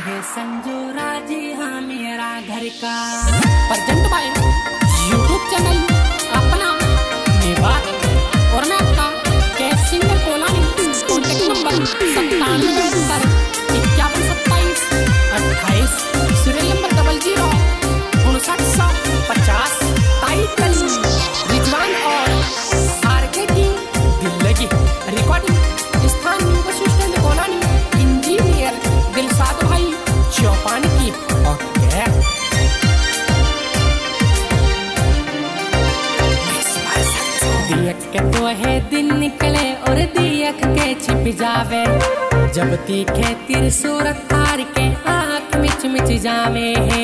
है संजोरा जी हाँ मेरा घर का प्रेजेंट बाय यूट्यूब चैनल अपना मेवात और मैं आपका कैश singer Kolani contact number 97 serial number 00 title Rizwan और आरके की दिल लगी रिकॉर्डिंग स्थान bus stand Kolani engineer Dilshad भाई चौपान की ओके दियक के तो है दिन निकले और दियक के छिप जावे जब तीखे तिर सूरत तार के आँख मिच मिच जावे है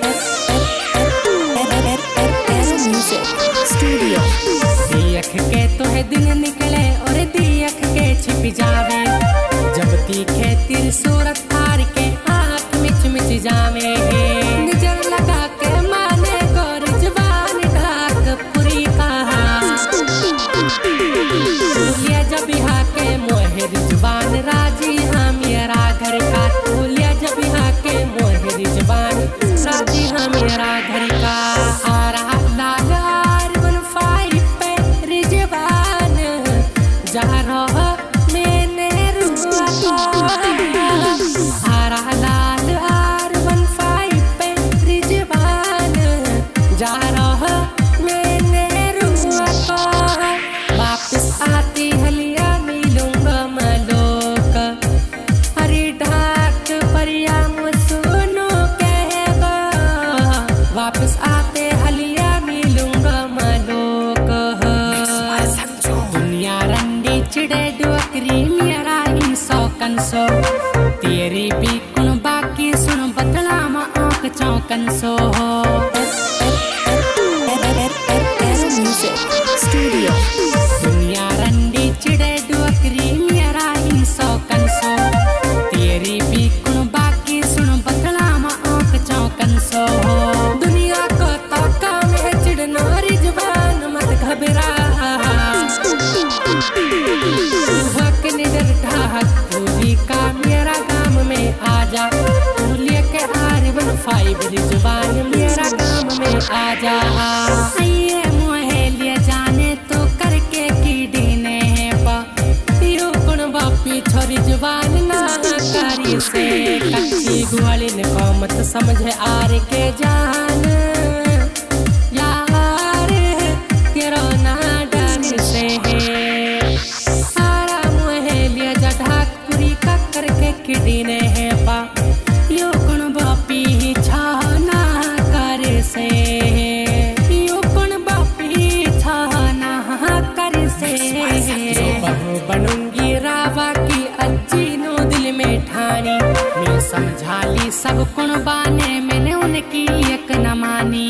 दियक के तो है दिन निकले और दियक के छिप जावे जब तीखे तिर सूरत तार के आँख मिच मिच जावे है नजर लगा के माने गोर जवान ढाक पूरी कहा तुलिया जब यहाँ के मोहर जवान राजी हाँ मेरा घर का तुलिया जब यहाँ के मोहर जवान राजी हाँ मेरा घर का आ रहा लाल 15 पे रिजवान जा रहा मैंने रुआ आ रहा लाल 15 पे रिजवान जा रहा मैंने रुआ वापस आती हलिया मिलूंगा मलोक हरी ढाक परिया सुनो कहेगा वापस आते हलिया मिलूंगा मलोक दुनिया रंडी चिड़े डुअकरी मेरा ही सौकन सो तेरी भी कुन बाकी सुन बदला मा आँख चौकन सो दुनिया रंडी चिड़े डुअकरी मेरा ही सौकन सो तेरी भी कुन बाकी सुन बदला मा आँख चौकन सो दुनिया को ताका में चिड़ना रिजवान मत घबरा वक निडर ढाक तूली का मेरा गाम में आजा तू लेके R15 रिजवान मेरा गाम में आजा ये मोहे लिए जाने तो करके की डीने बा पियो कुण बापी छोरी जवान ना कारी से कच्ची ग्वालिन को मत समझे आर के जान यार केरो ना डर से है सारा मोहे लिए जा ढाक पूरी का करके की डीने बा यो कुण बापी छाना करे से बनूंगी रावा की अज्जी नो दिल में ठानी मैं समझा ली सब कुण बाने मैंने उनकी एक न मानी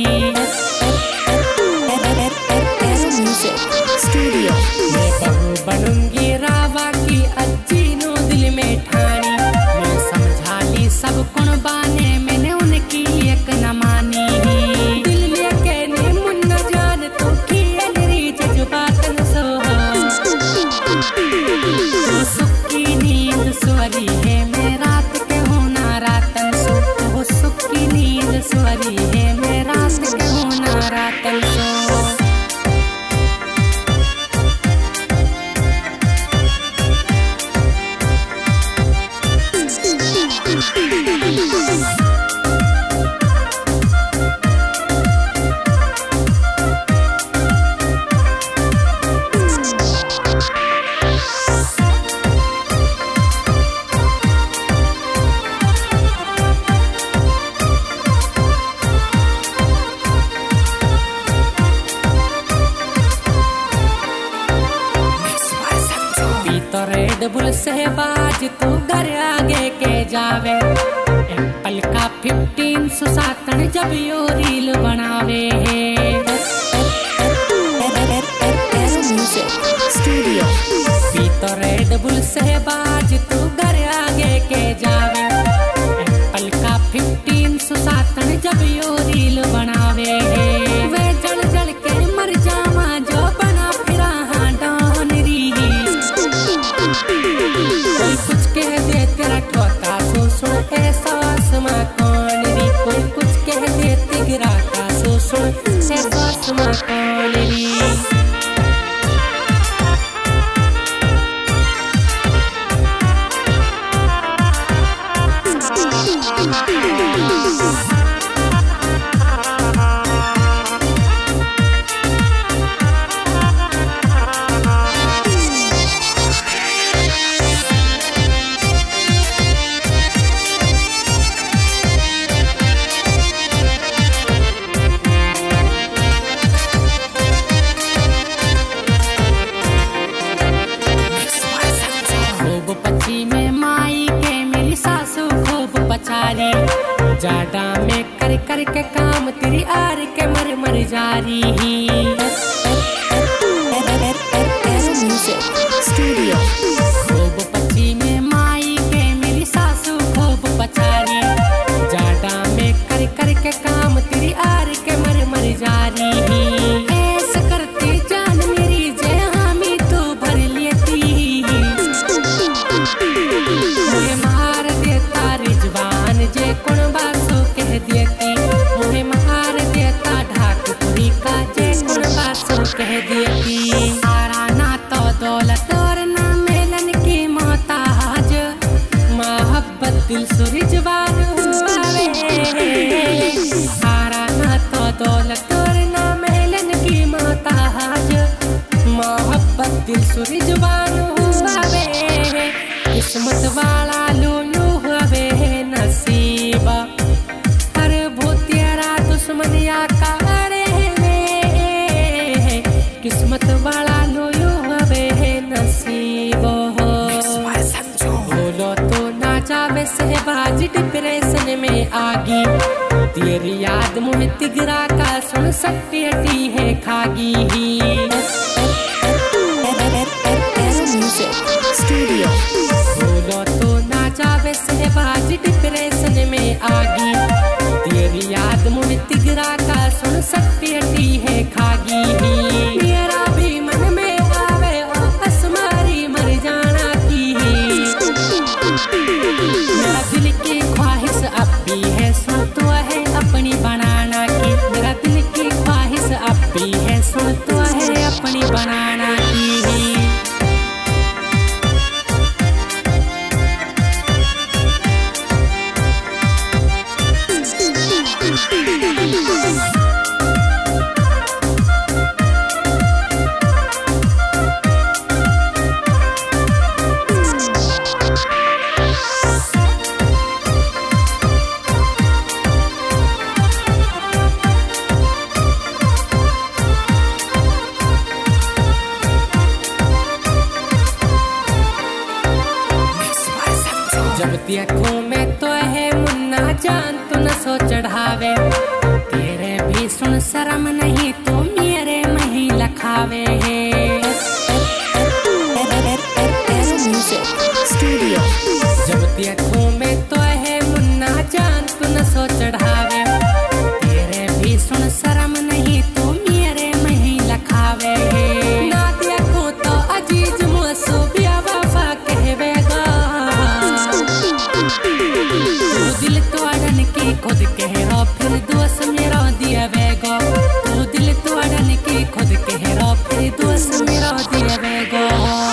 मैं बहू बनूंगी रावा की अज्जी नो दिल में ठानी मैं समझा ली सब कुण बाने मैंने उनकी एक न मानी दिल लेके ने मुन्ना जान तो खेल री जज्बातन सो तो सुखी नींद स्वरी है मैं रात के होना रातन सो तो सुखी नींद स्वरी है मैं रात के होना रातन सो रेड बुल से बाज तू घर आगे के जावे एप्पल का 15 सुसातन जब यो रील बनावे तो रेड बुल से बाज तू घर आगे के जावे एप्पल का 15 सुसातन जब यो रील बनावे वे जल जल के मर जावा जो बना फिरा हाँ डॉन री कोई कुछ कह दे तेरा ठोका सो सो ऐसा चश्मा कौन री। जाडा में कर कर के काम तेरी आर के मर मर जारी ही। खूब पची में माई के मेरी सासू खूब पचारी। जाडा में कर कर के काम तेरी आर के मर मर जारी ही। ऐसा करती जान मेरी जे हामी तो भर लेती। मुझे मार देता रिजवान जे कुण बासो कह देती। मुझे मार देता ढाकपुरी का जे कुण बासो कह देती। सारा ना तो दौलत और ना मेलन की मोहताज, मोहब्बत दिल से रिजवान हुआवे। सारा ना तो दौलत और ना मेलन की मोहताज, मोहब्बत दिल से रिजवान हुआवे। किस्मत वाला लूलू हुए नसीबा, पर वो तेरा दुश्मन या कारे में। किस्मत वाला लूलू हुए नसीबा। बोलो तो ना जावे सहबाज डिप्रेशन में आगी। तेरी याद मुझे तिगरा का सुन सकती है खागी ही। बोलो तो ना जावे सहबाज डिप्रेशन में आगी। तेरी याद मुझे तिगरा का सुन सकती है खागी ही। मेरा भी मन में आवे ओ असमारी मर जाना की ही। मेरा दिल की ख्वाहिश अब भी है सुन तो है अपनी बनाना की। मेरा दिल की ख्वाहिश अब भी है सुन तो है अपनी बनाना की ही। जब देखो में तो है मुन्ना जान तू न सो चढ़ावे। तेरे भी सुन शर्म नहीं तो मेरे मही लखावे है। जब देखो में तो है मुन्ना जान तू न सो चढ़ावे। तेरे भी सुन शर्म नहीं तो मेरे मही लखावे है। ना देखो तो अजीज मुझसे बेवफा कहवेगा। तू दिल तोड़न की खुद कह रो फिर दोस्त मेरा दिया वेगो। तू दिल तोड़न की खुद कह रो फिर दोस्त मेरा दिया वेगो।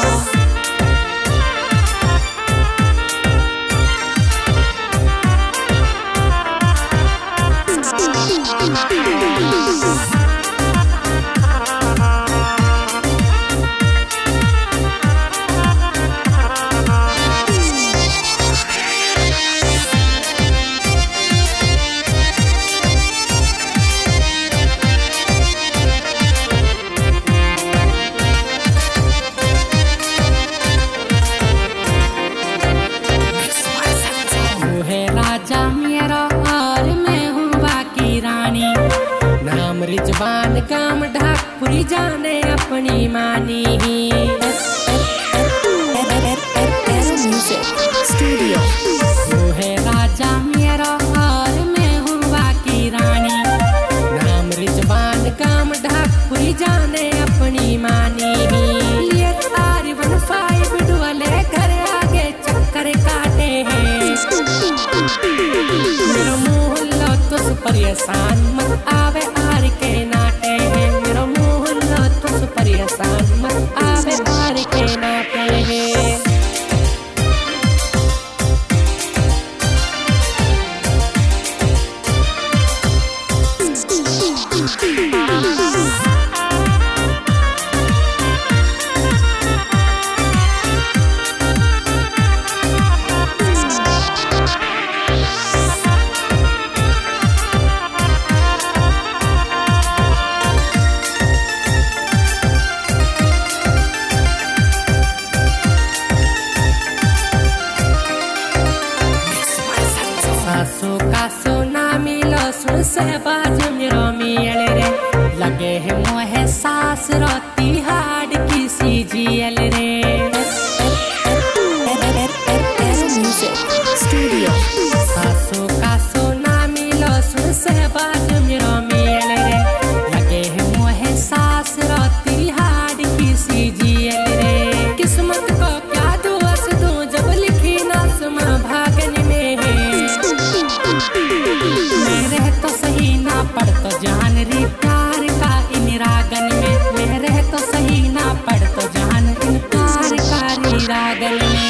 रिजवान काम ढाकपुरी जाने अपनी मानी ही। वो है राजा मेरा और मैं हूँ बाकी रानी। नाम रिजवान काम ढाकपुरी जाने अपनी मानी ही। ये R15 डोले घर आगे चक्कर काटे हैं। मेरा मोहल्ला तो परेशान मत आवे आर के नाटे हैं। सहबाज मेरो मेल रे लगे है मोहे सास रोती हाड की सी जियल रे Studio. सासू का सोना मिलो सुन सहबाज मेरो मेल रे लगे है मोहे सास रोती हाड की सी जियल रे किस्मत को क्या दोष दूं जब लिखी ना सुमा भागन में है मेरे तो सही ना पढ़ तो जान री प्यार का इन रागन में मेरे तो सही ना पढ़ तो जान इन प्यार का री रागन में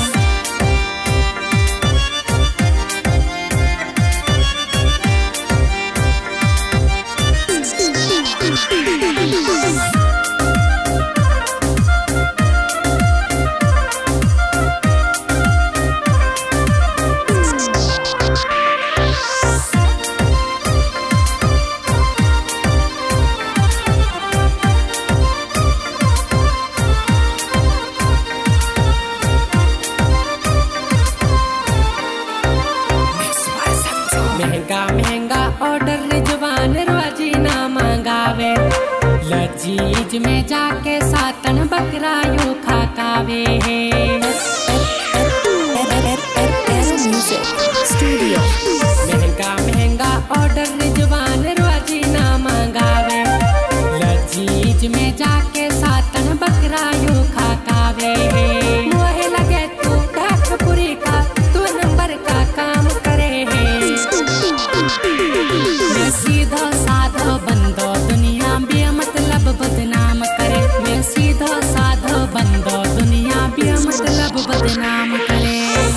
महंगा महंगा ऑर्डर रिजवान रोजी ना मंगावे लजीज में जाके सातन बकरा यूं खाकावे Studio. महंगा महंगा ऑर्डर रिजवान रोजी ना मंगावे लजीज में जाके सातन बकरा यूं खाकावे मोहे लगे तू ढाकपुरी का तू नंबर का काम करे मैं सीधा साधा बंदो दुनिया बेमतलब बदनाम करे मैं सीधा साधा बंदो दुनिया बेमतलब बदनाम करे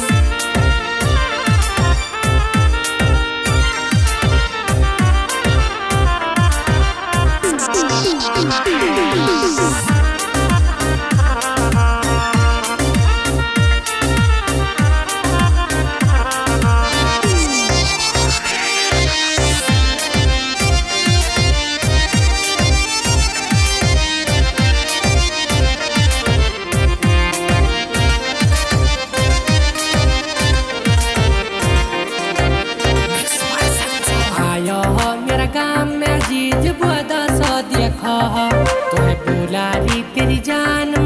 मेरा गाम में जीज बुदा सो देखो तुम्हें बुला रही तेरी जान